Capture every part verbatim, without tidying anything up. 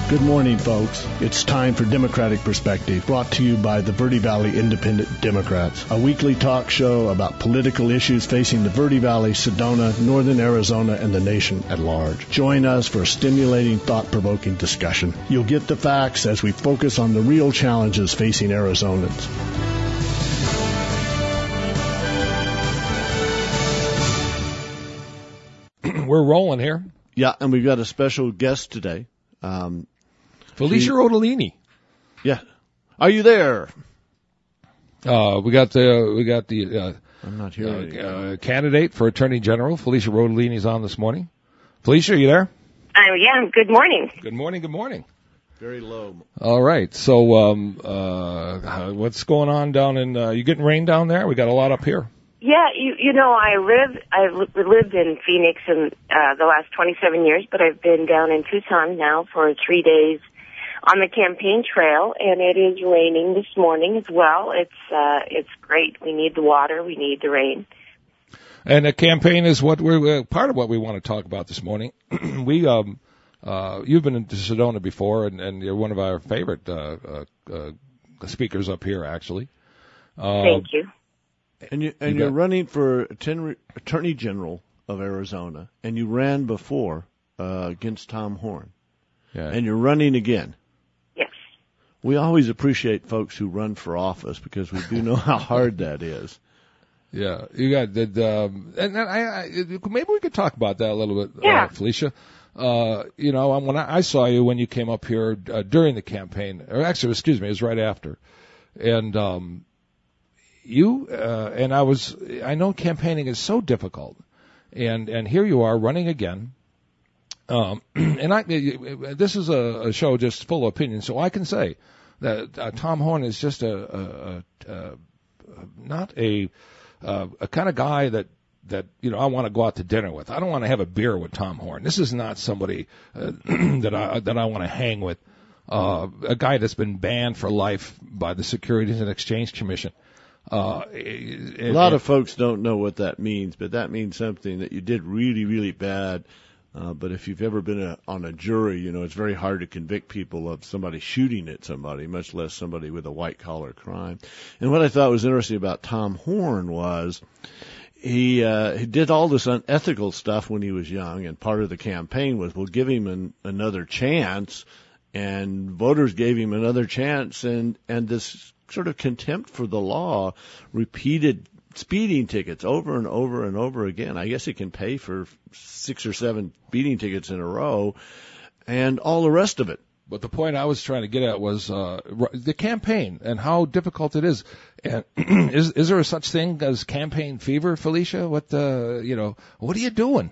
Good morning, folks. It's time for Democratic Perspective, brought to you by the Verde Valley Independent Democrats, a weekly talk show about political issues facing the Verde Valley, Sedona, northern Arizona, and the nation at large. Join us for a stimulating, thought-provoking discussion. You'll get the facts as we focus on the real challenges facing Arizonans. We're rolling here. Yeah, and we've got a special guest today. Um, Felicia she, Rodolini. Yeah. Are you there? Uh, we got the, we got the, uh, I'm not hearing uh, uh, candidate for Attorney General. Felicia Rodolini's on this morning. Felicia, are you there? I am. Good morning. Good morning. Good morning. Very low. All right. So, um, uh, what's going on down in, uh, you getting rain down there? We got a lot up here. Yeah, you you know, I live I've lived in Phoenix in uh, the last twenty-seven years, but I've been down in Tucson now for three days on the campaign trail, and it is raining this morning as well. It's uh, it's great. We need the water. We need the rain. And the campaign is what we're uh, part of what we want to talk about this morning. we um uh you've been to Sedona before, and, and you're one of our favorite uh, uh, uh speakers up here, actually. Uh, Thank you. And, you, and you you're got, running for Attorney General of Arizona, and you ran before uh, against Tom Horn. Yeah. And you're running again. Yes. We always appreciate folks who run for office because we do know how hard that is. Yeah, you got the, um, and, and I, I, maybe we could talk about that a little bit, yeah. uh, Felicia. Uh, you know, when I, I saw you when you came up here uh, during the campaign, or actually, excuse me, it was right after, and um, you uh, and I was. I know campaigning is so difficult, and and here you are running again. Um, and I, this is a, a show just full of opinions, so I can say that uh, Tom Horn is just a, a, a, a not a Uh, a kind of guy that, that, you know, I want to go out to dinner with. I don't want to have a beer with Tom Horn. This is not somebody uh, that I, that I want to hang with. Uh, a guy that's been banned for life by the Securities and Exchange Commission. Uh, and, a lot and, of folks don't know what that means, but that means something that you did really, really bad. Uh, but if you've ever been a, on a jury, you know, it's very hard to convict people of somebody shooting at somebody, much less somebody with a white-collar crime. And what I thought was interesting about Tom Horn was he, uh, he did all this unethical stuff when he was young, and part of the campaign was, we'll give him an, another chance, and voters gave him another chance, and, and this sort of contempt for the law repeated speeding tickets over and over and over again. I guess he can pay for six or seven speeding tickets in a row and all the rest of it. But the point I was trying to get at was uh, the campaign and how difficult it is. And is is there a such thing as campaign fever, Felicia? What uh, you know? What are you doing?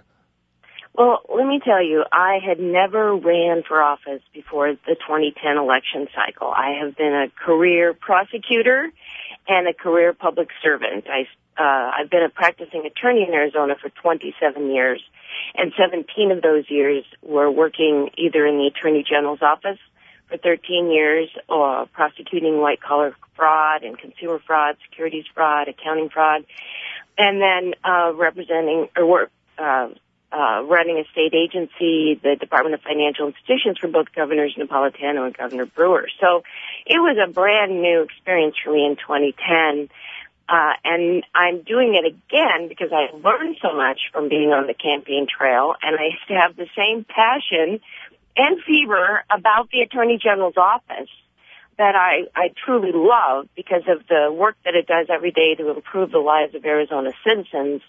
Well, let me tell you, I had never ran for office before the twenty ten election cycle. I have been a career prosecutor and a career public servant. I, uh, I've been a practicing attorney in Arizona for twenty-seven years, and seventeen of those years were working either in the Attorney General's office for thirteen years, or prosecuting white-collar fraud and consumer fraud, securities fraud, accounting fraud, and then uh, representing or work, uh, uh, running a state agency, the Department of Financial Institutions, for both Governors Napolitano and Governor Brewer. So it was a brand new experience for me in twenty ten. Uh, and I'm doing it again because I learned so much from being on the campaign trail, and I used to have the same passion and fever about the Attorney General's office that I, I truly love because of the work that it does every day to improve the lives of Arizona citizens.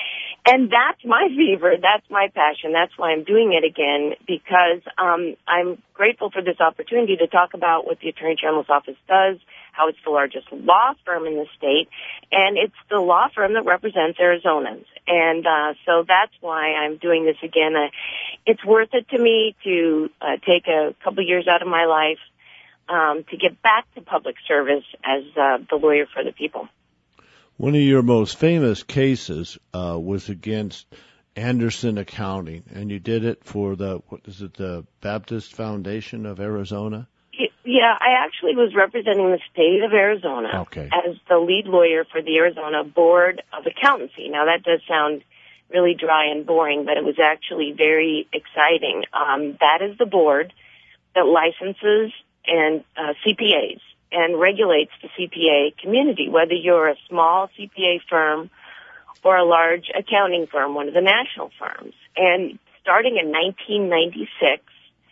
And that's my fever, that's my passion, that's why I'm doing it again, because um, I'm grateful for this opportunity to talk about what the Attorney General's office does, how it's the largest law firm in the state, and it's the law firm that represents Arizonans. And uh, so that's why I'm doing this again. Uh, it's worth it to me to uh, take a couple years out of my life um, to get back to public service as uh, the lawyer for the people. One of your most famous cases uh, was against Anderson Accounting, and you did it for the, what is it, the Baptist Foundation of Arizona? Yeah, I actually was representing the state of Arizona okay. as the lead lawyer for the Arizona Board of Accountancy. Now, that does sound really dry and boring, but it was actually very exciting. Um, that is the board that licenses and uh, C P As and regulates the C P A community, whether you're a small C P A firm or a large accounting firm, one of the national firms. And starting in nineteen ninety-six,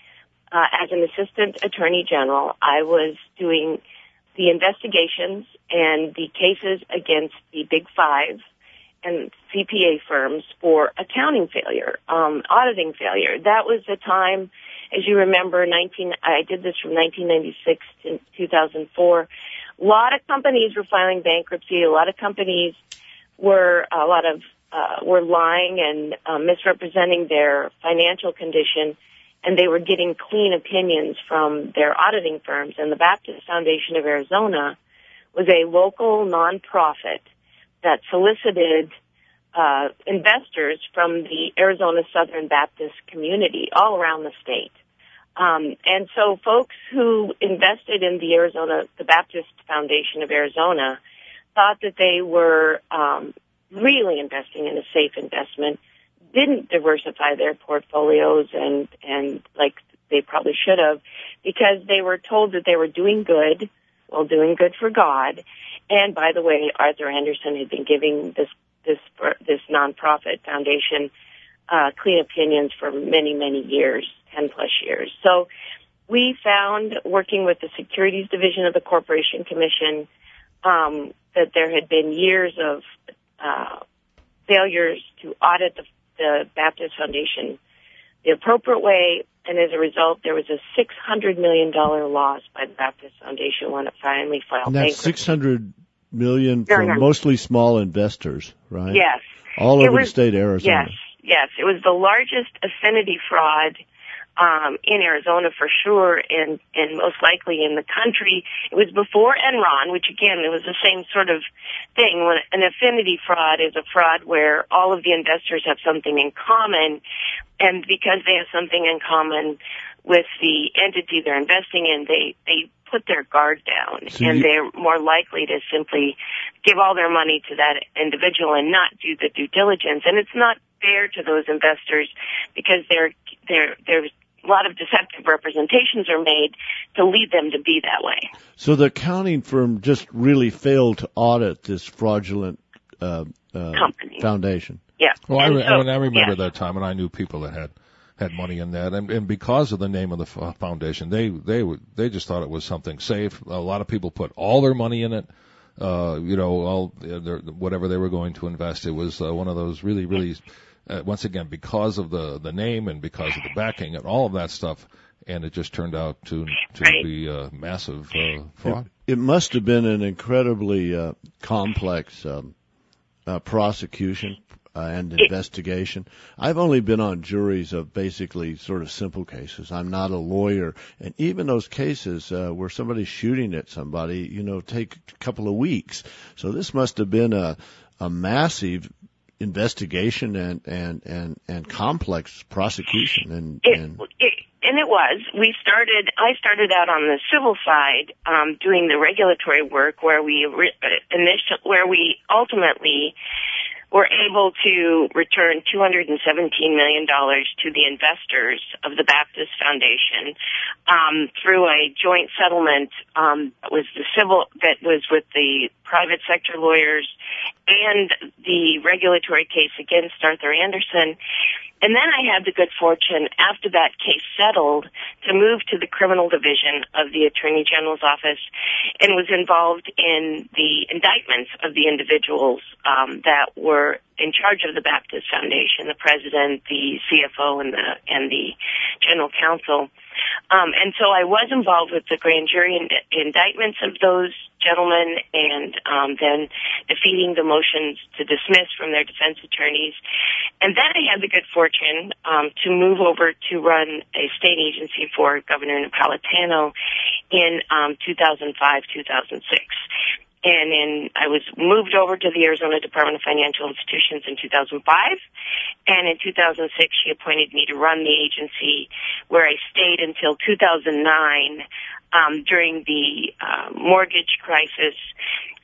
uh, as an assistant attorney general, I was doing the investigations and the cases against the Big Five and C P A firms for accounting failure, um, auditing failure. That was the time, as you remember, nineteen. I did this from nineteen ninety-six to two thousand four. A lot of companies were filing bankruptcy. A lot of companies were a lot of uh, were lying and uh, misrepresenting their financial condition, and they were getting clean opinions from their auditing firms. And the Baptist Foundation of Arizona was a local nonprofit that solicited uh, investors from the Arizona Southern Baptist community all around the state. Um, and so folks who invested in the Arizona, the Baptist Foundation of Arizona, thought that they were um, really investing in a safe investment, didn't diversify their portfolios and, and like they probably should have, because they were told that they were doing good, well, doing good for God. And by the way, Arthur Andersen had been giving this this this nonprofit foundation uh, clean opinions for many, many years, ten plus years. So we found, working with the Securities Division of the Corporation Commission, um, that there had been years of uh, failures to audit the, the Baptist Foundation the appropriate way, and as a result, there was a six hundred million dollars loss by the Baptist Foundation when it finally filed and that's bankruptcy. six hundred million dollars from mostly small investors, right? Yes. All over was, the state of Arizona. Yes, yes. It was the largest affinity fraud um, in Arizona for sure, and, and most likely in the country. It was before Enron, which again, it was the same sort of thing. When an affinity fraud is a fraud where all of the investors have something in common, and because they have something in common with the entity they're investing in, they, they put their guard down, so and you, they're more likely to simply give all their money to that individual and not do the due diligence. And it's not fair to those investors because they're, they're, there's a lot of deceptive representations are made to lead them to be that way. So the accounting firm just really failed to audit this fraudulent uh, uh, company foundation. Yeah. Well, I, re- so, I remember yeah. that time, and I knew people that had had money in that, and, and because of the name of the f- foundation, they they would they just thought it was something safe. A lot of people put all their money in it. Uh, you know, all their, whatever they were going to invest. It was uh, one of those really, really, uh, once again, because of the the name and because of the backing and all of that stuff, and it just turned out to to right. be a massive uh, fraud. It, it must have been an incredibly uh, complex um, uh, prosecution. Uh, and investigation. I've only been on juries of basically sort of simple cases. I'm not a lawyer. And even those cases uh, where somebody's shooting at somebody, you know, take a couple of weeks. So this must have been a, a massive investigation and, and, and, and complex prosecution. And, it, and it, and it was. We started, I started out on the civil side, um, doing the regulatory work where we, re- initial, where we ultimately were able to return two hundred seventeen million dollars to the investors of the Baptist Foundation um, through a joint settlement um, that was the civil that was with the private sector lawyers and the regulatory case against Arthur Andersen. And then I had the good fortune, after that case settled, to move to the criminal division of the Attorney General's office and was involved in the indictments of the individuals um, that were in charge of the Baptist Foundation, the president, the C F O, and the and the general counsel. Um, and so I was involved with the grand jury ind- indictments of those gentlemen and um, then defeating the motions to dismiss from their defense attorneys. And then I had the good fortune um, to move over to run a state agency for Governor Napolitano in um, two thousand five, two thousand six. And then I was moved over to the Arizona Department of Financial Institutions in two thousand five. And in two thousand six, she appointed me to run the agency, where I stayed until two thousand nine um, during the uh, mortgage crisis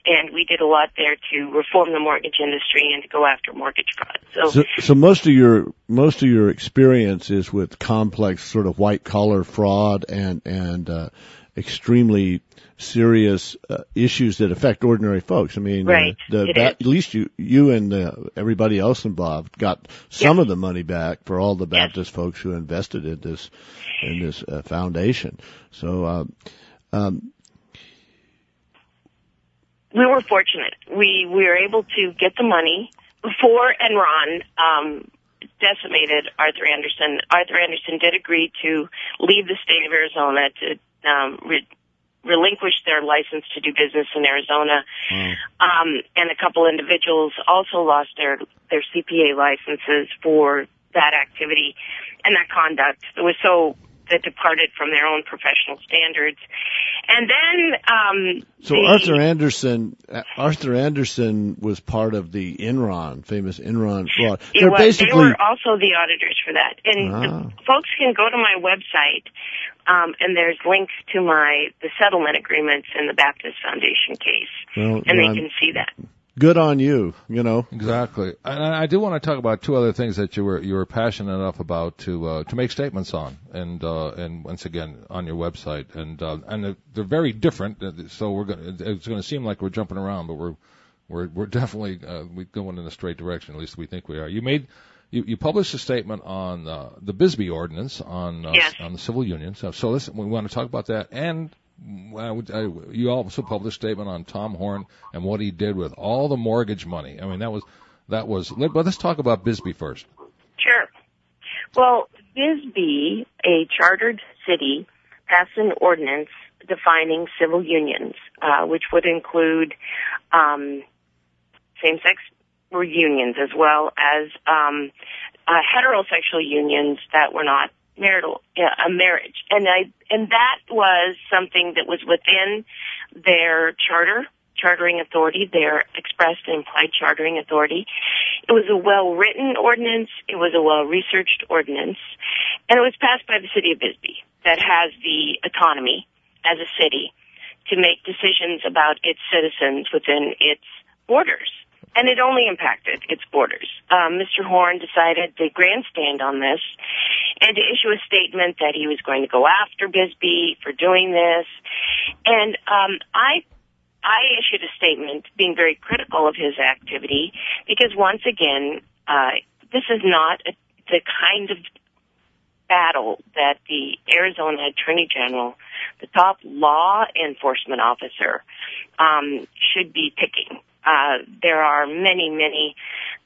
and we did a lot there to reform the mortgage industry and to go after mortgage fraud. So, so, so most of your most of your experience is with complex sort of white collar fraud and and uh, extremely serious uh, issues that affect ordinary folks. I mean, right. uh, the, that, at least you you and uh, everybody else involved got some yes. of the money back for all the Baptist yes. folks who invested in this in this uh, foundation. So. Uh, um, We were fortunate. We we were able to get the money before Enron um, decimated Arthur Andersen. Arthur Andersen did agree to leave the state of Arizona to um, re- relinquish their license to do business in Arizona. Mm. Um, and a couple individuals also lost their their C P A licenses for that activity and that conduct. It was so that departed from their own professional standards. And then, um, so the, Arthur Andersen, Arthur Andersen was part of the Enron, famous Enron fraud. They're was, basically, they were also the auditors for that. And ah. the folks can go to my website, um, and there's links to my, the settlement agreements in the Baptist Foundation case. Well, and they I'm, can see that. Good on you, you know. Exactly. And I do want to talk about two other things that you were you were passionate enough about to uh, to make statements on, and uh, and once again on your website, and uh, and they're very different. So we're going it's going to seem like we're jumping around, but we're we're we're definitely uh, we're going in a straight direction. At least we think we are. You made you, you published a statement on uh, the Bisbee Ordinance on uh, yes. on the civil union. So so listen, we want to talk about that. And I would, I, you also published a statement on Tom Horn and what he did with all the mortgage money. I mean, that was, that was, let, let's talk about Bisbee first. Sure. Well, Bisbee, a chartered city, passed an ordinance defining civil unions, uh, which would include, um, same-sex unions as well as, um, uh, heterosexual unions that were not marital, uh, a marriage. And I, and that was something that was within their charter, chartering authority, their expressed and implied chartering authority. It was a well-written ordinance. It was a well-researched ordinance. And it was passed by the city of Bisbee that has the autonomy as a city to make decisions about its citizens within its borders. And it only impacted its borders. Um, Mister Horn decided to grandstand on this and to issue a statement that he was going to go after Bisbee for doing this. And um, I I issued a statement being very critical of his activity because, once again, uh, this is not a, the kind of battle that the Arizona Attorney General, the top law enforcement officer, um, should be picking. Uh, there are many, many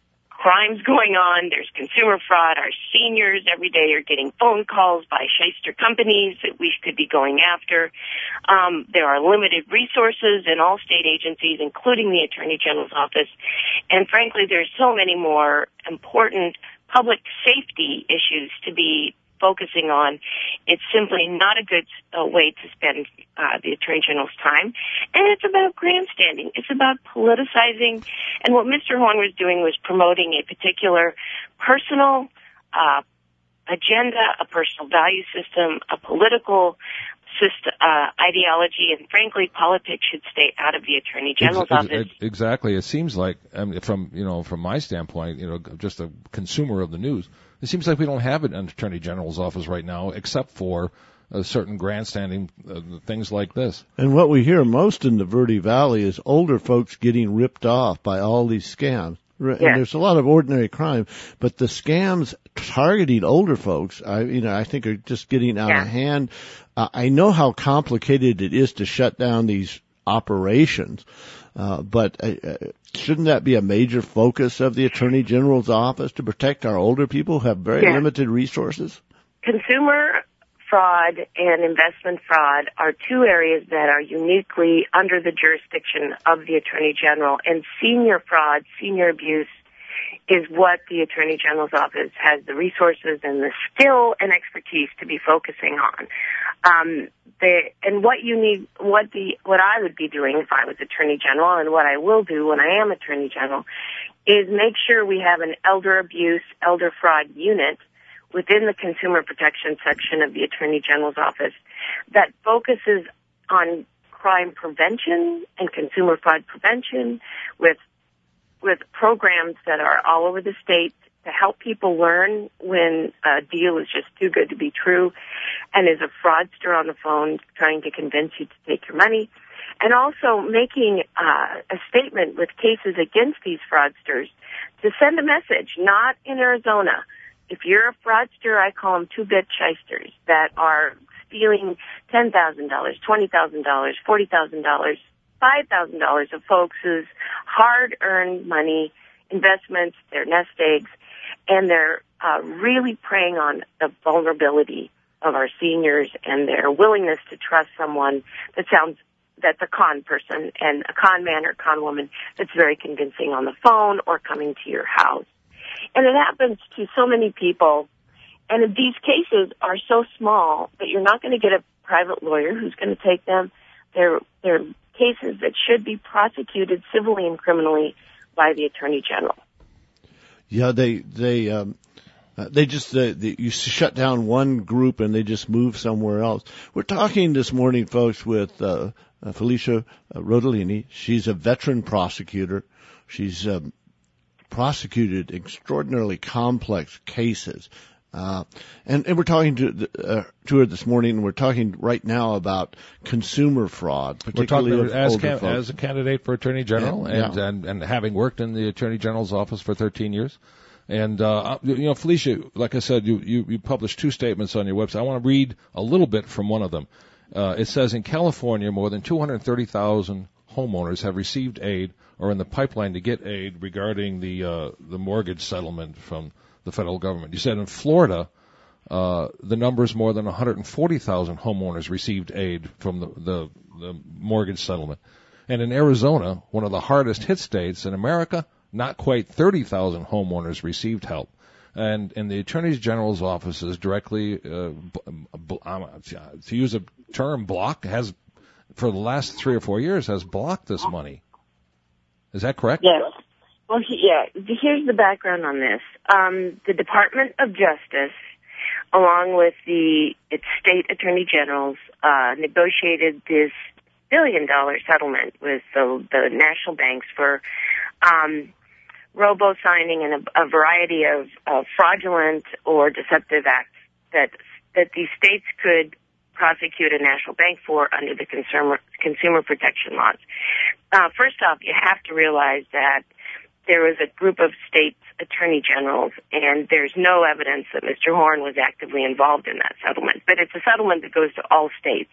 crimes going on. There's consumer fraud. Our seniors every day are getting phone calls by shyster companies that we could be going after. Um, there are limited resources in all state agencies, including the Attorney General's office. And frankly, there's so many more important public safety issues to be focusing on. It's simply not a good uh, way to spend uh, the Attorney General's time. And it's about grandstanding. It's about politicizing. And what Mister Horn was doing was promoting a particular personal uh, agenda, a personal value system, a political system, uh, ideology, and frankly, politics should stay out of the Attorney General's ex- office. Exactly. It seems like, I mean, from, you know, from my standpoint, you know, just a consumer of the news, it seems like we don't have an Attorney General's office right now, except for uh, certain grandstanding uh, things like this. And what we hear most in the Verde Valley is older folks getting ripped off by all these scams. And yeah. There's a lot of ordinary crime, but the scams targeting older folks, I, you know, I think are just getting out yeah. of hand. Uh, I know how complicated it is to shut down these operations, uh, but uh, shouldn't that be a major focus of the Attorney General's office to protect our older people who have very yeah. limited resources? Consumer fraud and investment fraud are two areas that are uniquely under the jurisdiction of the Attorney General, and senior fraud, senior abuse, is what the Attorney General's office has the resources and the skill and expertise to be focusing on. Um, the, and what you need, what the, what I would be doing if I was Attorney General, and what I will do when I am Attorney General, is make sure we have an elder abuse, elder fraud unit within the consumer protection section of the Attorney General's office that focuses on crime prevention and consumer fraud prevention with with programs that are all over the state to help people learn when a deal is just too good to be true and is a fraudster on the phone trying to convince you to take your money. And also making uh, a statement with cases against these fraudsters to send a message, not in Arizona. If you're a fraudster, I call them two-bit shysters that are stealing ten thousand dollars, twenty thousand dollars, forty thousand dollars, five thousand dollars of folks' hard-earned money, investments, their nest eggs, and they're uh, really preying on the vulnerability of our seniors and their willingness to trust someone that sounds that's a con person and a con man or con woman that's very convincing on the phone or coming to your house. And it happens to so many people. And these cases are so small that you're not going to get a private lawyer who's going to take them. They're, they're cases that should be prosecuted civilly and criminally by the Attorney General. Yeah, they they um, uh, they just uh, they, you shut down one group and they just move somewhere else. We're talking this morning, folks, with uh, uh, Felicia uh, Rodolini. She's a veteran prosecutor. She's um, prosecuted extraordinarily complex cases. Uh, and, and we're talking to, uh, to her this morning, and we're talking right now about consumer fraud, particularly we're of talking as, older can, folks. as a candidate for Attorney General, Yeah, and, yeah. and and having worked in the Attorney General's office for thirteen years. And, uh, you know, Felicia, like I said, you, you, you published two statements on your website. I want to read a little bit from one of them. Uh, it says, in California, more than two hundred thirty thousand homeowners have received aid or in the pipeline to get aid regarding the uh, the mortgage settlement from the federal government. You said in Florida, uh, the number is more than one hundred forty thousand homeowners received aid from the, the, the mortgage settlement. And in Arizona, one of the hardest hit states in America, not quite thirty thousand homeowners received help. And in the Attorney General's offices directly, uh, b- um, to use a term, block, has, for the last three or four years, has blocked this money. Is that correct? Yes. Well, yeah, here's the background on this. Um, the Department of Justice, along with the its state attorney generals, uh, negotiated this billion-dollar settlement with the, the national banks for um, robo-signing and a, a variety of, of fraudulent or deceptive acts that that these states could prosecute a national bank for under the consumer consumer protection laws. Uh, first off, you have to realize that there was a group of states attorney generals, and there's no evidence that Mister Horn was actively involved in that settlement. But it's a settlement that goes to all states.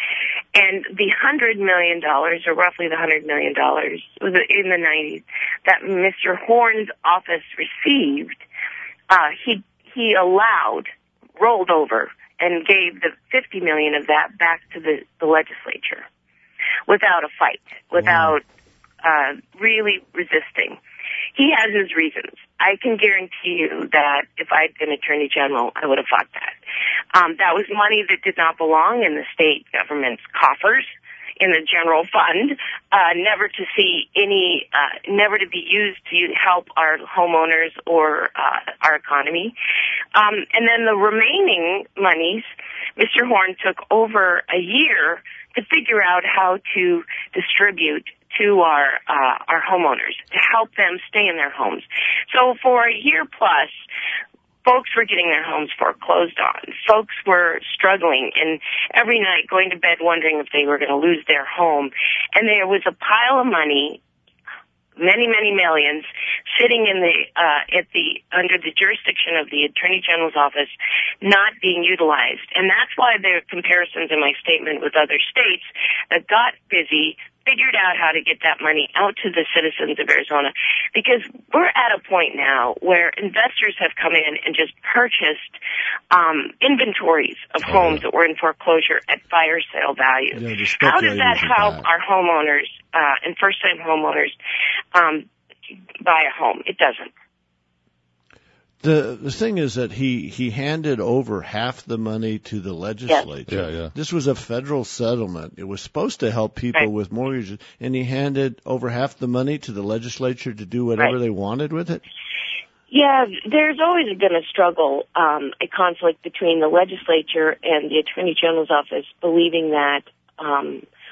And the one hundred million dollars, or roughly the one hundred million dollars, was in the nineties, that Mister Horn's office received, uh, he he allowed, rolled over, and gave the fifty million dollars of that back to the, the legislature without a fight, without uh, really resisting. He has his reasons. I can guarantee you that if I'd been Attorney General, I would have fought that. Um, that was money that did not belong in the state government's coffers, in the general fund, uh, never to see any, uh, never to be used to help our homeowners or uh, our economy. Um, and then the remaining monies, Mister Horn took over a year to figure out how to distribute to our uh, our homeowners, to help them stay in their homes. So for a year plus, folks were getting their homes foreclosed on. Folks were struggling and every night going to bed wondering if they were going to lose their home. And there was a pile of money, many, many millions, sitting in the uh, at the under the jurisdiction of the Attorney General's office, not being utilized. And that's why there are comparisons in my statement with other states that got busy, figured out how to get that money out to the citizens of Arizona, because we're at a point now where investors have come in and just purchased um, inventories of oh, homes yeah. that were in foreclosure at fire sale value. Yeah, how does that help that. our homeowners uh, and first-time homeowners um, buy a home? It doesn't. The the thing is that he, he handed over half the money to the legislature. Yes. Yeah, yeah. This was a federal settlement. It was supposed to help people Right. with mortgages, and he handed over half the money to the legislature to do whatever Right. they wanted with it. Yeah, there's always been a struggle, um, a conflict between the legislature and the Attorney General's office, believing that um,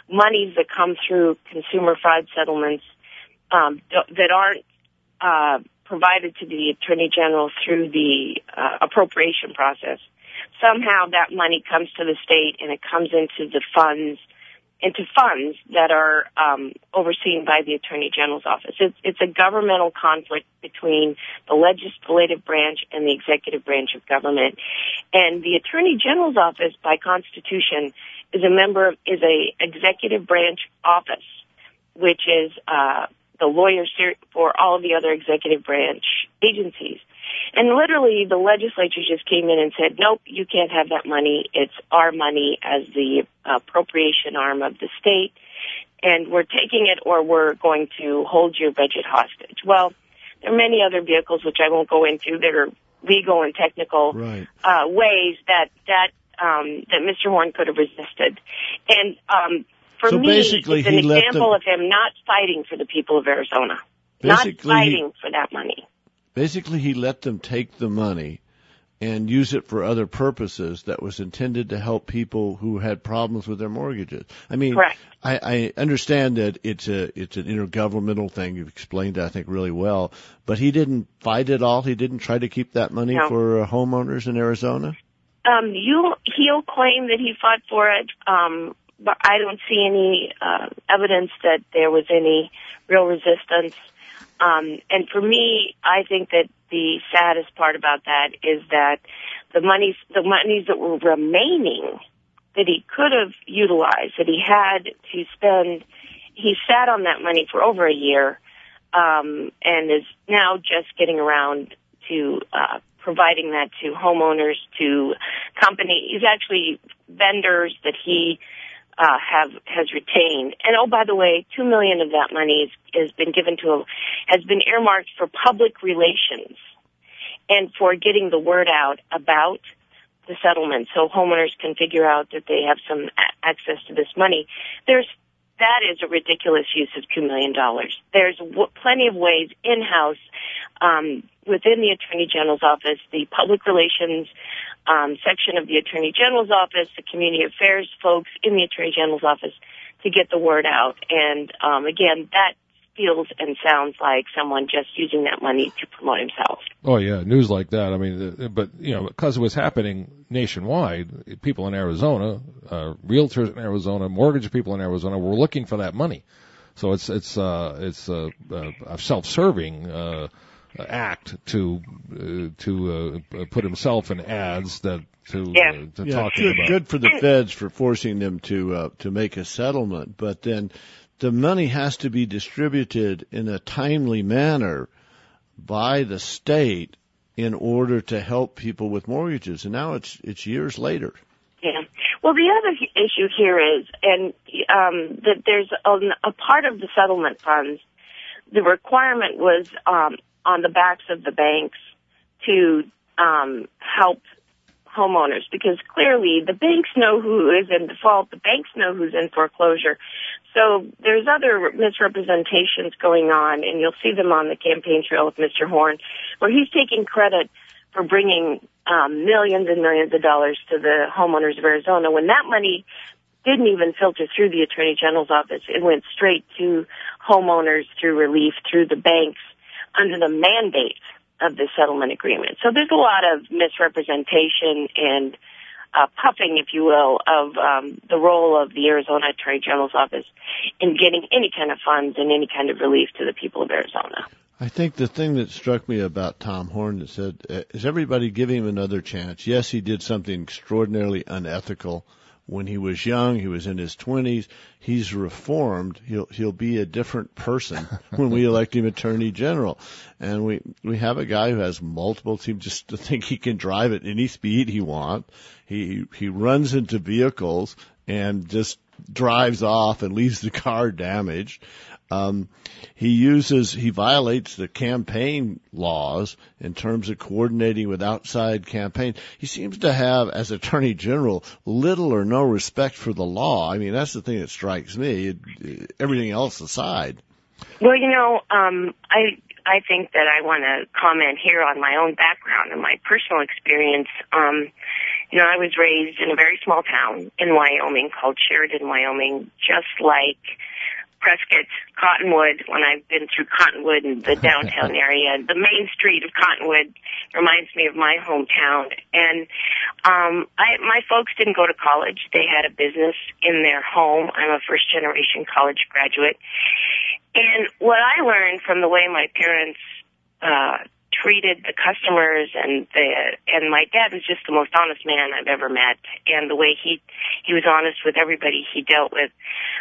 monies that come through consumer fraud settlements um, that aren't uh, provided to the Attorney General through the uh, appropriation process. Somehow that money comes to the state and it comes into the funds, into funds that are um, overseen by the Attorney General's office. It's, it's a governmental conflict between the legislative branch and the executive branch of government. And the Attorney General's office, by Constitution, is a member of, is a executive branch office, which is uh, the lawyer for all of the other executive branch agencies. And literally, the legislature just came in and said, nope, you can't have that money. It's our money as the appropriation arm of the state, and we're taking it or we're going to hold your budget hostage. Well, there are many other vehicles, which I won't go into, that are legal and technical right. uh, ways that, that, um, that Mister Horn could have resisted. And um, for so me, basically it's an he let example them, of him not fighting for the people of Arizona, not fighting for that money. Basically, he let them take the money and use it for other purposes that was intended to help people who had problems with their mortgages. I mean, Correct. I, I understand that it's a it's an intergovernmental thing. You've explained that, I think, really well. But he didn't fight it all. He didn't try to keep that money no. for uh, homeowners in Arizona. Um, you he'll claim that he fought for it, um, but I don't see any uh, evidence that there was any real resistance. Um, and for me, I think that the saddest part about that is that the monies, the monies that were remaining that he could have utilized, that he had to spend, he sat on that money for over a year, um, and is now just getting around to, uh, providing that to homeowners, to companies, actually vendors that he Uh, have has retained. And oh, by the way, two million of that money is, has been given to him, has been earmarked for public relations and for getting the word out about the settlement, so homeowners can figure out that they have some a- access to this money. There's that is a ridiculous use of two million dollars. There's w- plenty of ways in-house um, within the Attorney General's office, the public relations Um, section of the Attorney General's office, the community affairs folks in the Attorney General's office to get the word out. And um, again, that feels and sounds like someone just using that money to promote himself. Oh yeah, news like that. I mean, but you know, because it was happening nationwide, people in Arizona, uh, realtors in Arizona, mortgage people in Arizona were looking for that money. So it's it's uh, it's uh, a self-serving uh, act to uh, to uh, put himself in ads that to yeah. uh, to yeah, talking good, about. Good for the feds for forcing them to uh, to make a settlement, but then the money has to be distributed in a timely manner by the state in order to help people with mortgages, and now it's it's years later. Yeah. Well, the other issue here is, and um, that there's a, a part of the settlement funds. The requirement was um, on the backs of the banks to um, help homeowners, because clearly the banks know who is in default, the banks know who's in foreclosure. So there's other misrepresentations going on, and you'll see them on the campaign trail with Mister Horn, where he's taking credit for bringing um, millions and millions of dollars to the homeowners of Arizona, when that money didn't even filter through the Attorney General's office. It went straight to homeowners through relief, through the banks, under the mandate of the settlement agreement. So there's a lot of misrepresentation and uh, puffing, if you will, of um, the role of the Arizona Attorney General's office in getting any kind of funds and any kind of relief to the people of Arizona. I think the thing that struck me about Tom Horn that said, uh, is everybody giving him another chance? Yes, he did something extraordinarily unethical. When he was young, he was in his twenties. He's reformed. He'll he'll be a different person when we elect him Attorney General. And we we have a guy who has multiple teams, just to think he can drive at any speed he wants. He he runs into vehicles and just drives off and leaves the car damaged. Um, he uses, he violates the campaign laws in terms of coordinating with outside campaigns. He seems to have, as Attorney General, little or no respect for the law. I mean, that's the thing that strikes me, it, it, everything else aside. Well, you know, um, I I think that I want to comment here on my own background and my personal experience. Um, You know, I was raised in a very small town in Wyoming called Sheridan, Wyoming, just like Prescott, Cottonwood. When I've been through Cottonwood and the downtown area, the main street of Cottonwood reminds me of my hometown. And um, I, my folks didn't go to college. They had a business in their home. I'm a first-generation college graduate. And what I learned from the way my parents uh, treated the customers, and the and my dad was just the most honest man I've ever met, and the way he he was honest with everybody he dealt with.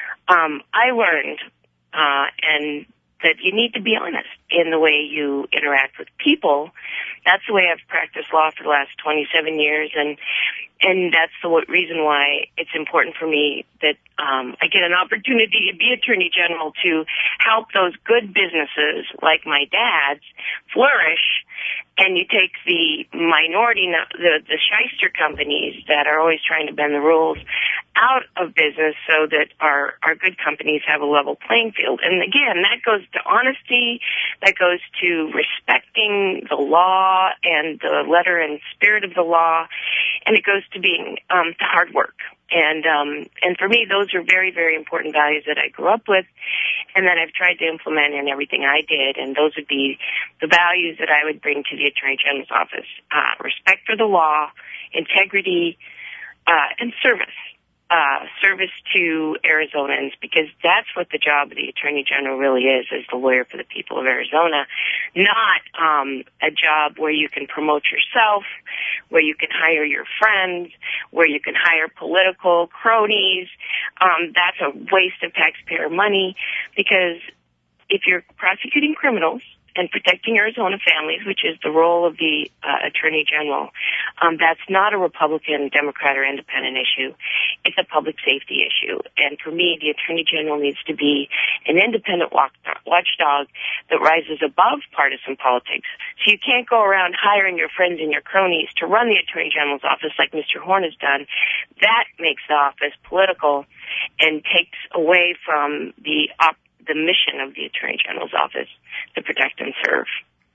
Um, I learned, uh, and that you need to be honest in the way you interact with people. That's the way I've practiced law for the last twenty-seven years, and and that's the reason why it's important for me that um, I get an opportunity to be Attorney General to help those good businesses like my dad's flourish. And you take the minority, the, the shyster companies that are always trying to bend the rules out of business so that our, our good companies have a level playing field. And again, that goes to honesty, that goes to respecting the law and the letter and spirit of the law, and it goes to being, um, to hard work. And, um, and for me, those are very, very important values that I grew up with and that I've tried to implement in everything I did. And those would be the values that I would bring to the Attorney General's office. Uh, respect for the law, integrity, uh, and service. Uh, service to Arizonans, because that's what the job of the Attorney General really is, is the lawyer for the people of Arizona, not um, a job where you can promote yourself, where you can hire your friends, where you can hire political cronies. Um, that's a waste of taxpayer money, because if you're prosecuting criminals and protecting Arizona families, which is the role of the uh, Attorney General, um, that's not a Republican, Democrat, or Independent issue. It's a public safety issue. And for me, the Attorney General needs to be an independent watchdog that rises above partisan politics. So you can't go around hiring your friends and your cronies to run the Attorney General's office like Mister Horn has done. That makes the office political and takes away from the op- the mission of the Attorney General's office to protect and serve.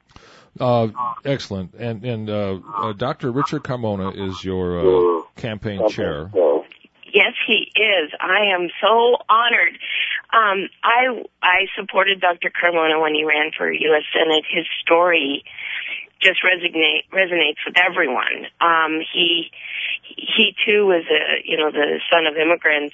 Uh, excellent. And, and uh, uh, Doctor Richard Carmona is your uh, campaign chair. Yes, he is. I am so honored. Um, I I supported Doctor Carmona when he ran for U S Senate. His story just resonate, resonates with everyone. Um, he he too was a you know the son of immigrants,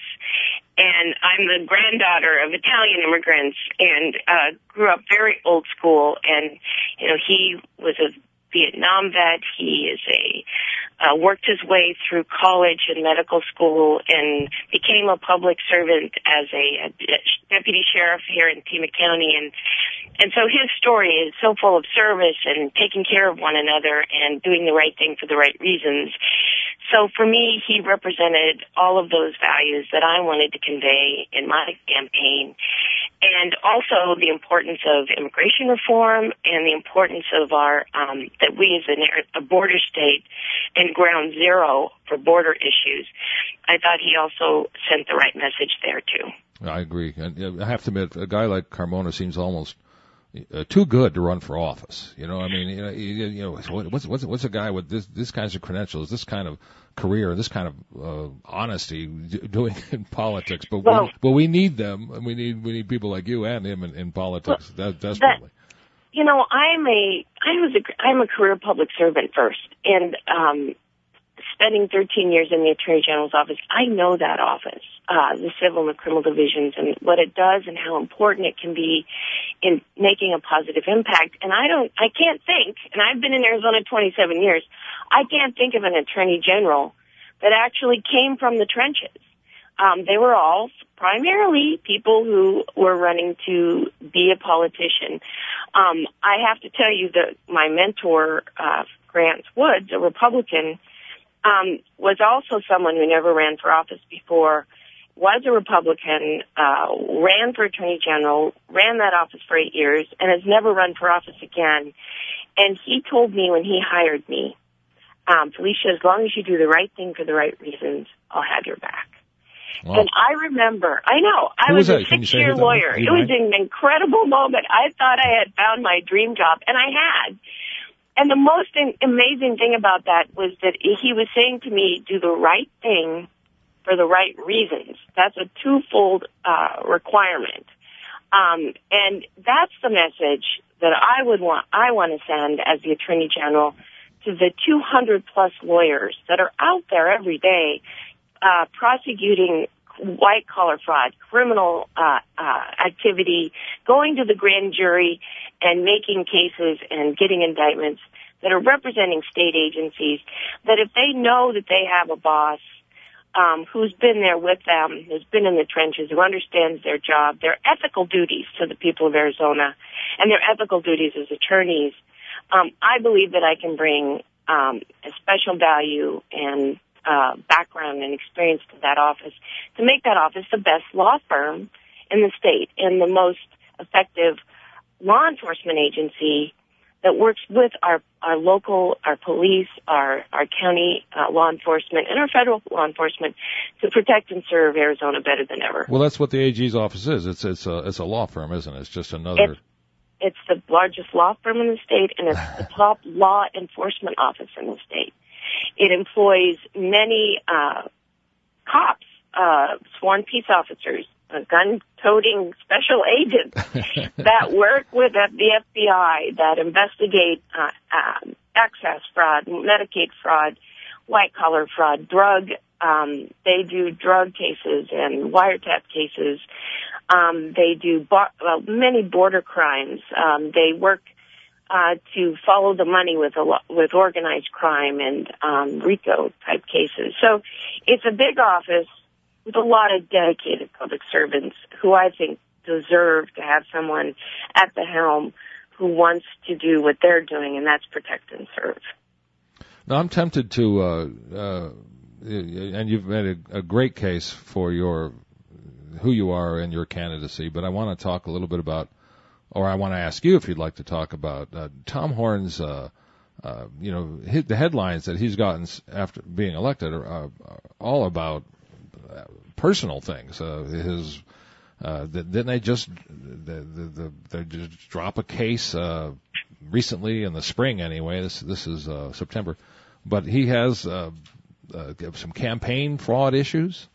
and I'm the granddaughter of Italian immigrants, and uh, grew up very old school. And you know he was a Vietnam vet. He is a uh, worked his way through college and medical school, and became a public servant as a, a deputy sheriff here in Pima County. And and so his story is so full of service and taking care of one another and doing the right thing for the right reasons. So for me, he represented all of those values that I wanted to convey in my campaign, and also the importance of immigration reform and the importance of our um, that we as a, a border state and ground zero for border issues. I thought he also sent the right message there too. I agree. I have to admit, a guy like Carmona seems almost Uh, too good to run for office. You know, I mean, you know, you, you know what's what's what's a guy with this this kinds of credentials, this kind of career, this kind of uh, honesty d- doing in politics? But well, we, but we need them, and we need we need people like you and him in, in politics well, desperately. That, you know, I'm a I was a I'm a career public servant first, and um, spending thirteen years in the Attorney General's office, I know that office, uh, the civil and the criminal divisions, and what it does and how important it can be in making a positive impact. And I don't, I can't think, and I've been in Arizona twenty-seven years, I can't think of an Attorney General that actually came from the trenches. Um, they were all primarily people who were running to be a politician. Um, I have to tell you that my mentor, uh, Grant Woods, a Republican, um, was also someone who never ran for office before, was a Republican, uh, ran for Attorney General, ran that office for eight years, and has never run for office again. And he told me when he hired me, um, Felicia, as long as you do the right thing for the right reasons, I'll have your back. Wow. And I remember, I know, I who was, was a six-year lawyer. It mind? was an incredible moment. I thought I had found my dream job, and I had. and the most amazing thing about that was that he was saying to me, do the right thing for the right reasons. That's a twofold uh, requirement. Um, and that's the message that I would want, I want to send as the Attorney General to the two hundred plus lawyers that are out there every day uh, prosecuting white-collar fraud, criminal uh, uh, activity, going to the grand jury and making cases and getting indictments that are representing state agencies, that if they know that they have a boss um, who's been there with them, who's been in the trenches, who understands their job, their ethical duties to the people of Arizona, and their ethical duties as attorneys, um, I believe that I can bring um, a special value and uh, background and experience to that office to make that office the best law firm in the state and the most effective law enforcement agency that works with our, our local, our police, our, our county uh, law enforcement, and our federal law enforcement to protect and serve Arizona better than ever. Well, that's what the A G's office is. It's it's a it's a law firm, isn't it? It's just another. It's, it's the largest law firm in the state, and it's the top law enforcement office in the state. It employs many uh, cops, uh, sworn peace officers, uh, gun-toting special agents that work with the F B I, that investigate uh, uh, access fraud, Medicaid fraud, white-collar fraud, drug. Um, they do drug cases and wiretap cases. Um, they do bar- well, many border crimes. Um, they work uh, to follow the money with a lo- with organized crime and um, RICO type cases. So it's a big office with a lot of dedicated public servants who I think deserve to have someone at the helm who wants to do what they're doing, and that's protect and serve. Now, I'm tempted to, uh, uh, and you've made a, a great case for your who you are and your candidacy, but I want to talk a little bit about, or I want to ask you if you'd like to talk about uh, Tom Horne's, uh, uh, you know, his, the headlines that he's gotten after being elected are, are all about personal things. Uh, his, uh, didn't they just, the, the, the, they just drop a case, uh, recently in the spring anyway, this, this is, uh, September, but he has, uh, uh, some campaign fraud issues?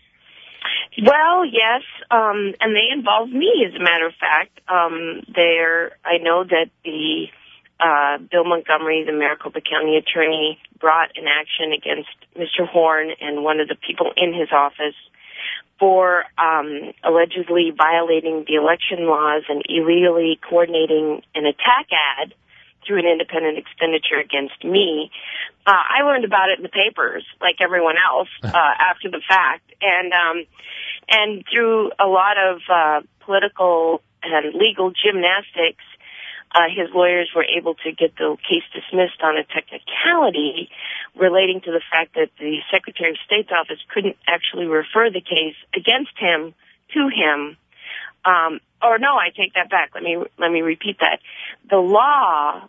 Well, yes, um, and they involve me, as a matter of fact. Um, there, I know that the, uh, Bill Montgomery, the Maricopa County attorney, brought an action against Mister Horne and one of the people in his office for um, allegedly violating the election laws and illegally coordinating an attack ad through an independent expenditure against me. Uh, I learned about it in the papers, like everyone else, uh, after the fact, and um, and through a lot of uh, political and legal gymnastics, Uh, his lawyers were able to get the case dismissed on a technicality relating to the fact that the Secretary of State's office couldn't actually refer the case against him to him. Um, or no, I take that back. Let me let me repeat that. The law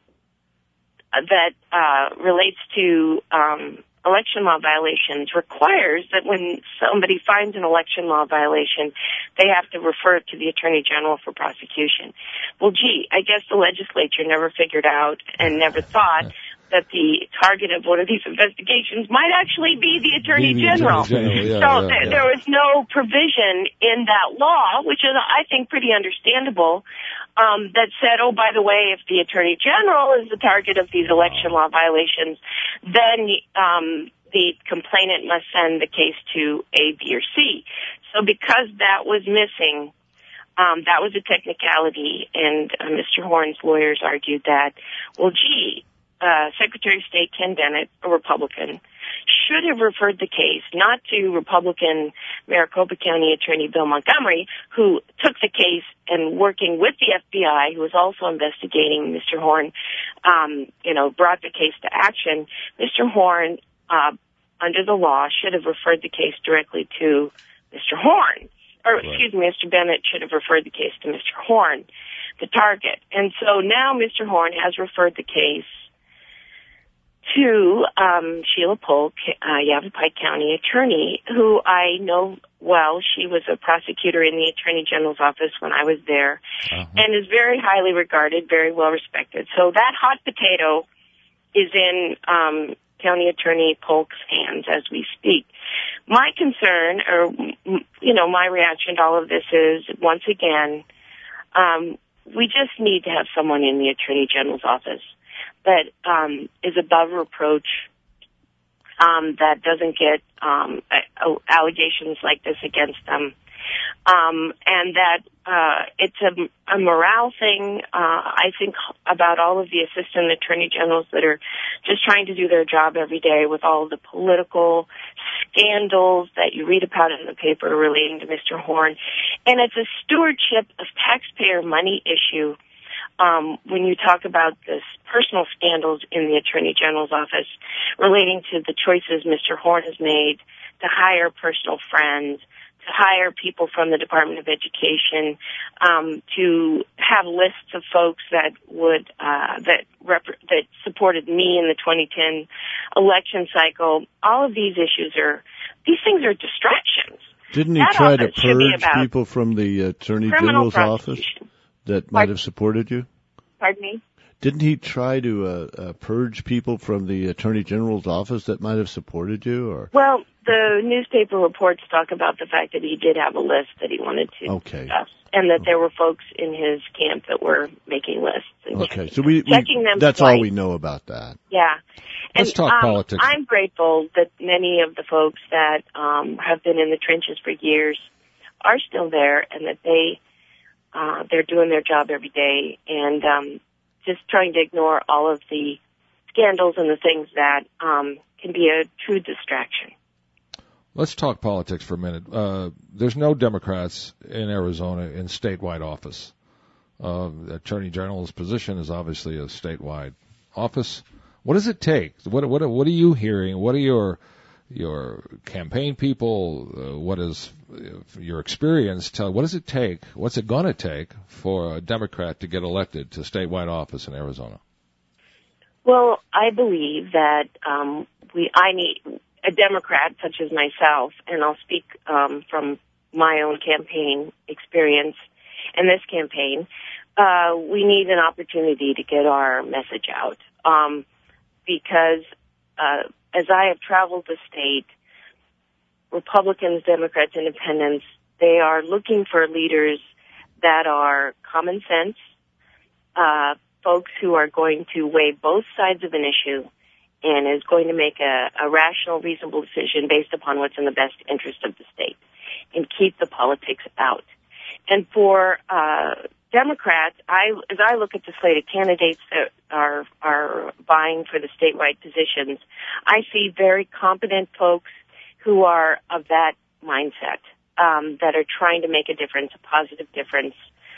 that uh, relates to um, election law violations requires that when somebody finds an election law violation, they have to refer it to the Attorney General for prosecution. Well, gee, I guess the legislature never figured out and never thought that the target of one of these investigations might actually be the Attorney Be the General. Attorney General, yeah, so yeah, th- yeah. there was no provision in that law, which is, I think, pretty understandable, um, that said, oh, by the way, if the Attorney General is the target of these election law violations, then um, the complainant must send the case to A, B, or C. So because that was missing, um, that was a technicality, and uh, Mister Horne's lawyers argued that, well, gee, uh, Secretary of State Ken Bennett, a Republican, should have referred the case not to Republican Maricopa County Attorney Bill Montgomery, who took the case and working with the F B I, who was also investigating Mister Horne, um, you know, brought the case to action. Mister Horne, uh, under the law, should have referred the case directly to Mister Horne. Or, Right. excuse me, Mister Bennett should have referred the case to Mister Horne, the target. And so now Mister Horne has referred the case to um, Sheila Polk, uh, Yavapai County attorney, who I know well. She was a prosecutor in the Attorney General's office when I was there, Uh-huh. and is very highly regarded, very well respected. So that hot potato is in um, County Attorney Polk's hands as we speak. My concern, or, you know, my reaction to all of this is, once again, um, we just need to have someone in the Attorney General's office that um, is above reproach, um, that doesn't get um, allegations like this against them, um, and that uh, it's a, a morale thing. Uh, I think about all of the assistant attorney generals that are just trying to do their job every day with all of the political scandals that you read about in the paper relating to Mister Horn. And it's a stewardship of taxpayer money issue. Um, when you talk about this personal scandals in the Attorney General's office relating to the choices Mister Horn has made to hire personal friends, to hire people from the Department of Education, um, to have lists of folks that would uh, that rep- that supported me in the twenty ten election cycle. All of these issues are these things are distractions. Didn't he that try to purge people from the Attorney General's office that might have supported you? Pardon me? Didn't he try to uh, uh, purge people from the Attorney General's office that might have supported you? Or well, the newspaper reports talk about the fact that he did have a list that he wanted to okay. discuss, and that there were folks in his camp that were making lists. And okay, checking, so we, checking we them that's twice. all we know about that. Yeah. Let's and, talk um, politics. I'm grateful that many of the folks that um, have been in the trenches for years are still there, and that they uh, they're doing their job every day, and um, just trying to ignore all of the scandals and the things that um, can be a true distraction. Let's talk politics for a minute. Uh, there's no Democrats in Arizona in statewide office. Uh, the Attorney General's position is obviously a statewide office. What does it take? What what what are you hearing? What are your your campaign people? Uh, what is uh, your experience? Tell what does it take? What's it going to take for a Democrat to get elected to statewide office in Arizona? Well, I believe that um, we I need a Democrat such as myself, and I'll speak um, from my own campaign experience in this campaign. Uh, we need an opportunity to get our message out. Um, because uh, as I have traveled the state, Republicans, Democrats, Independents, they are looking for leaders that are common sense, uh, folks who are going to weigh both sides of an issue and is going to make a, a rational, reasonable decision based upon what's in the best interest of the state and keep the politics out. And for uh Democrats, I, as I look at the slate of candidates that are are vying for the statewide positions, I see very competent folks who are of that mindset, um, that are trying to make a difference, a positive difference.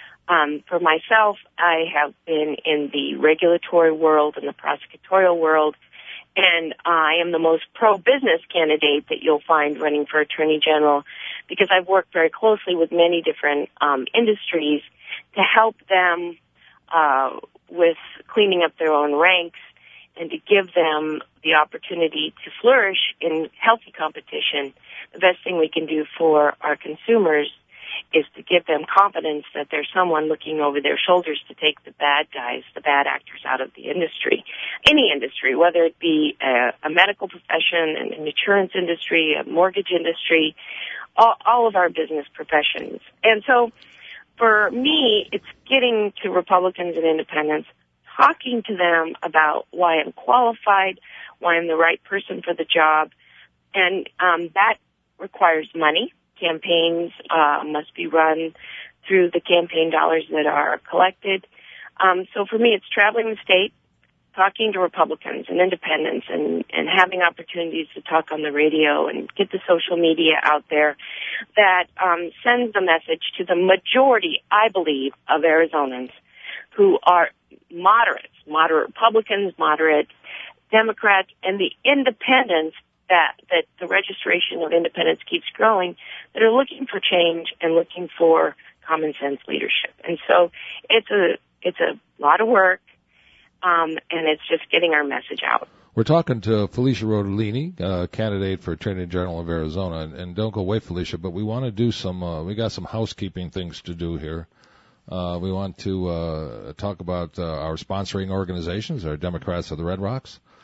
Um, for myself, I have been in the regulatory world and the prosecutorial world, and I am the most pro-business candidate that you'll find running for Attorney General because I've worked very closely with many different um, industries to help them uh, with cleaning up their own ranks and to give them the opportunity to flourish in healthy competition. The best thing we can do for our consumers is to give them confidence that there's someone looking over their shoulders to take the bad guys, the bad actors out of the industry. Any industry, whether it be a, a medical profession, an insurance industry, a mortgage industry, all, all of our business professions. And so for me, it's getting to Republicans and Independents, talking to them about why I'm qualified, why I'm the right person for the job, and um, that requires money. Campaigns uh, must be run through the campaign dollars that are collected. Um, so for me, it's traveling the state, talking to Republicans and Independents, and, and having opportunities to talk on the radio and get the social media out there that um, sends the message to the majority, I believe, of Arizonans who are moderates, moderate Republicans, moderate Democrats, and the Independents that, that the registration of independents keeps growing, that are looking for change and looking for common sense leadership. And so it's a, it's a lot of work, um, and it's just getting our message out. We're talking to Felicia Rodolini, uh, candidate for Attorney General of Arizona. And, and don't go away, Felicia, but we want to do some, uh, we got some housekeeping things to do here. Uh, we want to uh, talk about uh, our sponsoring organizations, our Democrats of the Red Rocks.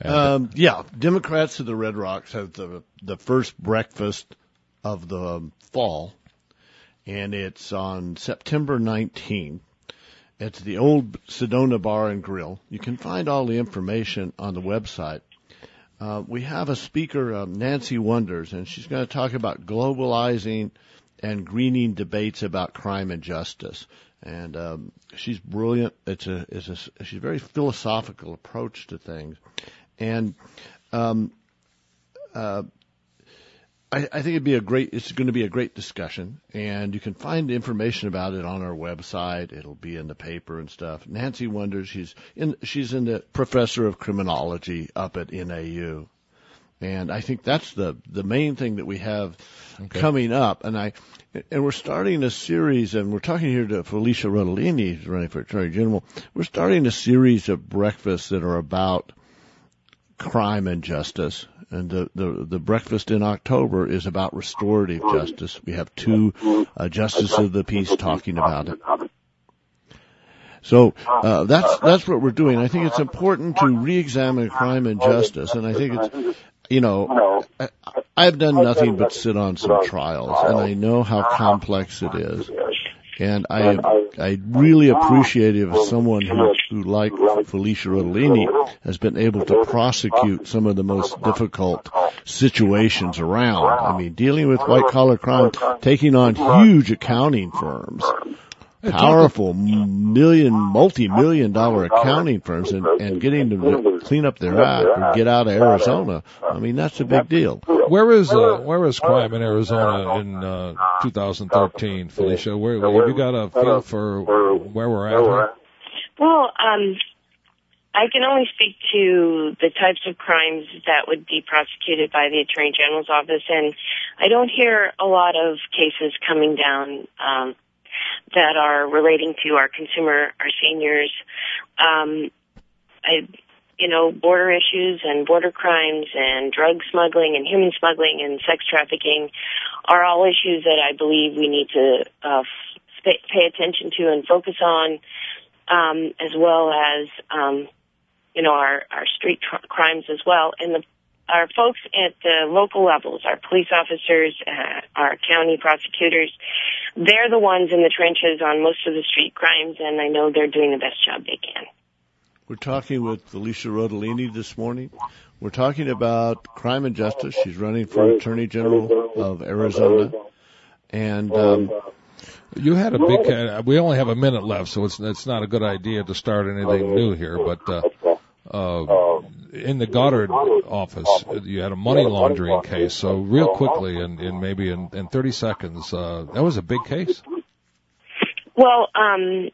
Um, yeah, Democrats of the Red Rocks have the the first breakfast of the fall, and it's on September nineteenth. It's the old Sedona Bar and Grill. You can find all the information on the website. Uh, we have a speaker, um, Nancy Wonders, and she's going to talk about globalizing and greening debates about crime and justice. And um, she's brilliant. It's a, it's a she's a very philosophical approach to things. And um, uh, I, I think it'd be a great. It's going to be a great discussion, and you can find information about it on our website. It'll be in the paper and stuff. Nancy Wonders, she's in. She's in the professor of criminology up at N A U, and I think that's the the main thing that we have okay. coming up. And I and we're starting a series, and we're talking here to Felicia Rodolini, who's running for Attorney General. We're starting a series of breakfasts that are about crime and justice. And the, the, the breakfast in October is about restorative justice. We have two uh, justices of the peace talking about it. So uh, that's that's what we're doing. I think it's important to re-examine crime and justice, and I think it's, you know, I, I've done nothing but sit on some trials, and I know how complex it is. And I I really appreciate it if someone who, who like Felicia Rodolini has been able to prosecute some of the most difficult situations around. I mean, dealing with white-collar crime, taking on huge accounting firms, powerful million, multi-million dollar accounting firms, and, and getting them to clean up their act or get out of Arizona. I mean, that's a big deal. Where is uh, where is crime in Arizona in uh, two thousand thirteen, Felicia? Where have you got a feel for where we're at here? Well, um, I can only speak to the types of crimes that would be prosecuted by the Attorney General's office, and I don't hear a lot of cases coming down um, that are relating to our consumer, our seniors. Um, I, you know, border issues and border crimes and drug smuggling and human smuggling and sex trafficking are all issues that I believe we need to uh, pay attention to and focus on, um, as well as, um, you know, our, our street tr- crimes as well. And the our folks at the local levels, our police officers, uh, our county prosecutors, they're the ones in the trenches on most of the street crimes, and I know they're doing the best job they can. We're talking with Felicia Rodolini this morning. We're talking about crime and justice. She's running for Attorney General of Arizona. And um, you had a big, uh, we only have a minute left, so it's, it's not a good idea to start anything new here, but uh, uh, in the Goddard office, you had a money laundering case. So real quickly, in, in maybe in, in thirty seconds, uh, that was a big case. Well, um,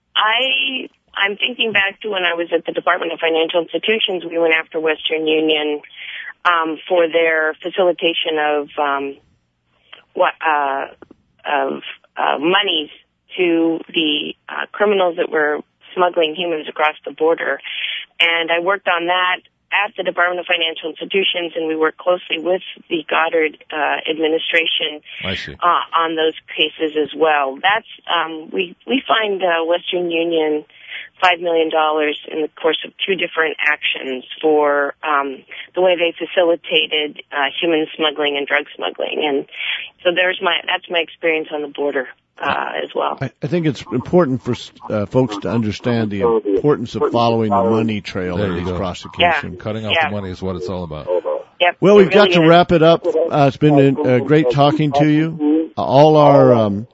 I, I'm thinking back to when I was at the Department of Financial Institutions. We went after Western Union um, for their facilitation of um, what uh, of uh, monies to the uh, criminals that were smuggling humans across the border. And I worked on that at the Department of Financial Institutions, and we worked closely with the Goddard uh, administration uh, on those cases as well. That's um, we we fined uh, Western Union five million dollars in the course of two different actions for um, the way they facilitated uh, human smuggling and drug smuggling. And so there's my that's my experience on the border. Uh, as well. I, I think it's important for uh, folks to understand the importance of following the money trail in these prosecutions. Yeah. Cutting off yeah. the money is what it's all about. Yep. Well, we've got really to is. wrap it up. Uh, it's been uh, great talking to you. Uh, all our um,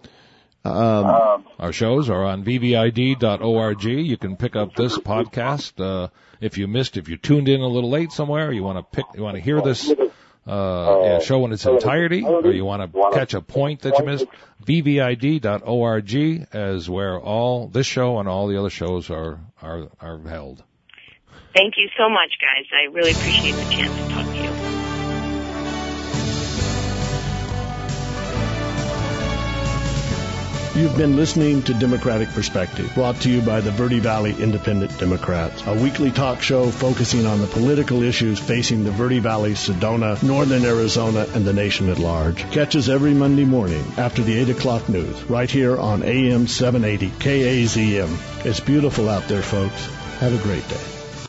um, our shows are on V V I D dot org. You can pick up this podcast uh, if you missed, if you tuned in a little late somewhere. You want to pick, you want to hear this. Uh, yeah, show in its entirety, or you want to catch a point that you missed, V V I D dot org is where all this show and all the other shows are, are, are held. Thank you so much, guys. I really appreciate the chance to talk to you. You've been listening to Democratic Perspective, brought to you by the Verde Valley Independent Democrats, a weekly talk show focusing on the political issues facing the Verde Valley, Sedona, northern Arizona, and the nation at large. Catch us every Monday morning after the eight o'clock news, right here on A M seven eighty K A Z M. It's beautiful out there, folks. Have a great day.